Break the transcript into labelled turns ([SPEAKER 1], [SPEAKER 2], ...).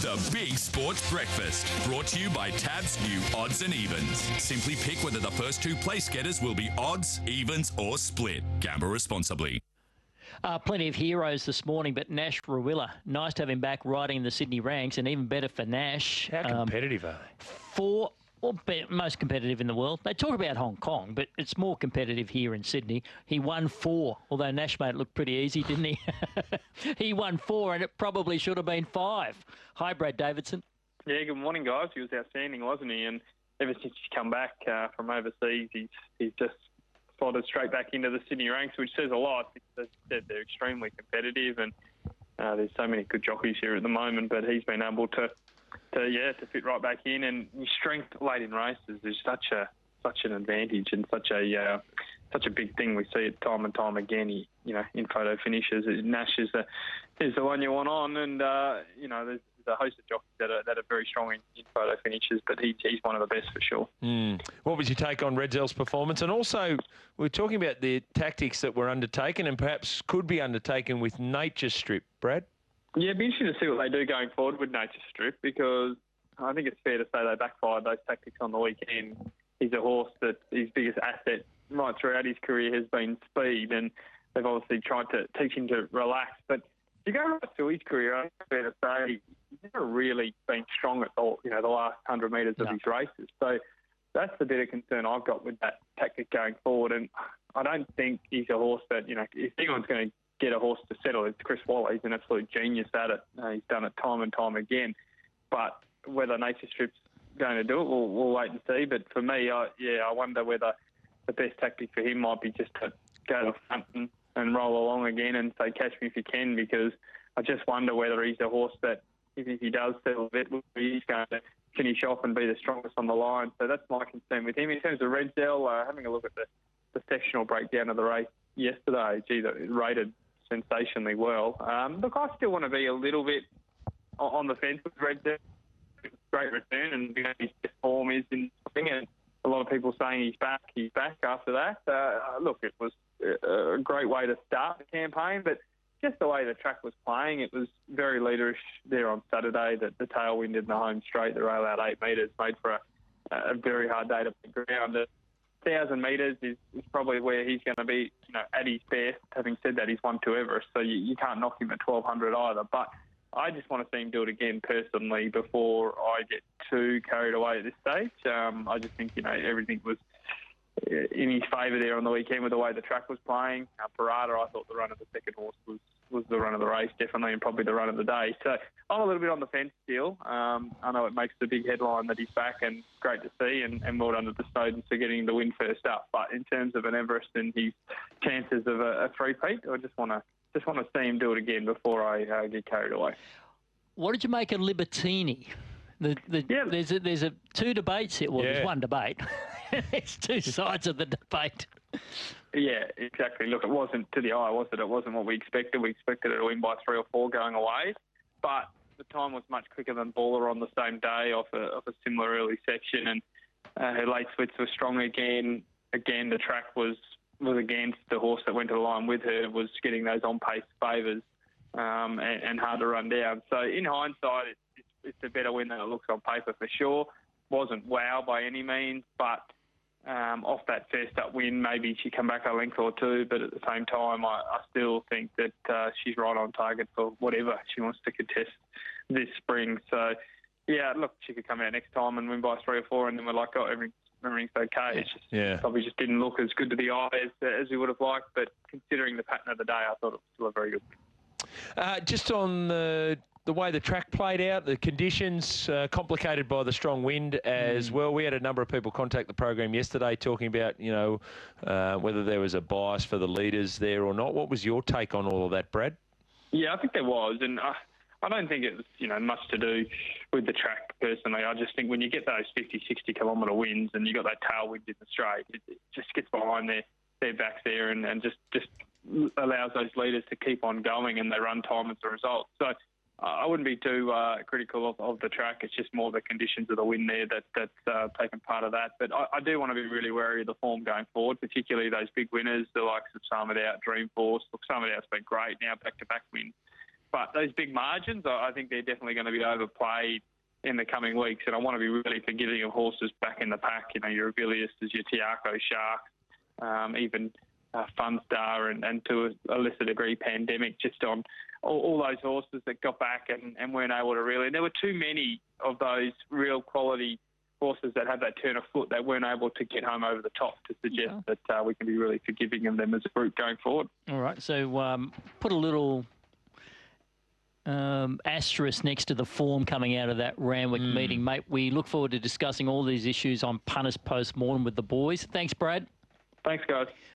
[SPEAKER 1] The Big Sports Breakfast, brought to you by Tab's new Odds and Evens. Simply pick whether the first two place getters will be odds, evens or split. Gamble responsibly.
[SPEAKER 2] Plenty of heroes this morning, but Nash Rawiller, nice to have him back riding in the Sydney ranks, and even better for Nash.
[SPEAKER 3] How competitive are they?
[SPEAKER 2] Most competitive in the world. They talk about Hong Kong, but it's more competitive here in Sydney. He won 4, although Nash made it look pretty easy, didn't he? He won 4, and it probably should have been 5. Hi, Brad Davidson.
[SPEAKER 4] Yeah, good morning, guys. He was outstanding, wasn't he? And ever since he's come back from overseas, he's just slotted straight back into the Sydney ranks, which says a lot. As I said, they're extremely competitive, and there's so many good jockeys here at the moment, but he's been able to fit right back in, and his strength late in races is such an advantage and such a big thing. We see it time and time again. In photo finishes, Nash is the one you want on, and there's a host of jockeys that are very strong in photo finishes, but he's one of the best for sure.
[SPEAKER 3] What was your take on Redzel's performance? And also, we're talking about the tactics that were undertaken and perhaps could be undertaken with Nature Strip, Brad.
[SPEAKER 4] Yeah, it'd be interesting to see what they do going forward with Nature Strip, because I think it's fair to say they backfired those tactics on the weekend. He's a horse that his biggest asset right throughout his career has been speed, and they've obviously tried to teach him to relax. But if you go right through his career, I think it's fair to say he's never really been strong at the last 100 metres of his races. So that's the bit of concern I've got with that tactic going forward. And I don't think he's a horse that, if anyone's going to get a horse to settle, it's Chris Waller. He's an absolute genius at it. He's done it time and time again. But whether Nature Strip's going to do it, we'll wait and see. But for me, I wonder whether the best tactic for him might be just to go to the front and roll along again and say, catch me if you can, because I just wonder whether he's a horse that, even if he does settle a bit, he's going to finish off and be the strongest on the line. So that's my concern with him. In terms of Redzel, having a look at the sectional breakdown of the race yesterday, it rated sensationally well. Look, I still want to be a little bit on the fence with Redzel. Great return, and his form is in thing, and a lot of people saying he's back after that. Look, it was a great way to start the campaign, but just the way the track was playing, it was very leaderish there on Saturday. That the tailwind in the home straight, the rail out 8 metres, made for a very hard day to put ground. 1,000 metres is probably where he's going to be, at his best. Having said that, he's won 2 Everest, so you can't knock him at 1,200 either. But I just want to see him do it again personally before I get too carried away at this stage. I just think, everything was in his favour there on the weekend with the way the track was playing. Parada, I thought the run of the second horse was the run of the race, definitely, and probably the run of the day. So I'm a little bit on the fence still. I know it makes the big headline that he's back, and great to see, and well done to the Snowdens for getting the win first up. But in terms of an Everest and his chances of a three-peat, I just want to see him do it again before I get carried away.
[SPEAKER 2] What did you make of Libertini? There's 2 debates here. Well, there's one debate. There's 2 sides of the debate.
[SPEAKER 4] Yeah, exactly. Look, it wasn't to the eye, was it? It wasn't what we expected. We expected it to win by 3 or 4 going away, but the time was much quicker than Baller on the same day off a similar early section, and her late splits were strong again. Again, the track was against the horse that went to the line with her, was getting those on-pace favours and hard to run down. So in hindsight, it's a better win than it looks on paper for sure. Wasn't wow by any means, but off that first up win, maybe she come back a length or 2, but at the same time, I still think that she's right on target for whatever she wants to contest this spring. So, yeah, look, she could come out next time and win by 3 or 4, and then we're like, oh, everything's okay. It probably just didn't look as good to the eye as we would have liked, but considering the pattern of the day, I thought it was still a very good win.
[SPEAKER 3] Just on the way the track played out, the conditions complicated by the strong wind as well. We had a number of people contact the program yesterday talking about, whether there was a bias for the leaders there or not. What was your take on all of that, Brad?
[SPEAKER 4] Yeah, I think there was, and I don't think it was, much to do with the track personally. I just think when you get those 50, 60 kilometre winds and you got that tailwind in the straight, it just gets behind their backs there and just allows those leaders to keep on going, and they run time as a result. So I wouldn't be too critical of the track. It's just more the conditions of the wind there that's taken part of that. But I do want to be really wary of the form going forward, particularly those big winners, the likes of Samad Out, Dreamforce. Look, Samad Out's been great now, back-to-back wins But those big margins, I think they're definitely going to be overplayed in the coming weeks. And I want to be really forgiving of horses back in the pack. You know, your Avilius, your Tiaco Shark, even Funstar and to a lesser degree Pandemic, just on all those horses that got back and weren't able to really. And there were too many of those real quality horses that have that turn of foot that weren't able to get home over the top to suggest that we can be really forgiving of them as a group going forward.
[SPEAKER 2] All right, so put a little asterisk next to the form coming out of that Randwick meeting, mate. We look forward to discussing all these issues on Punters Post-Mortem with the boys. Thanks, Brad.
[SPEAKER 4] Thanks, guys.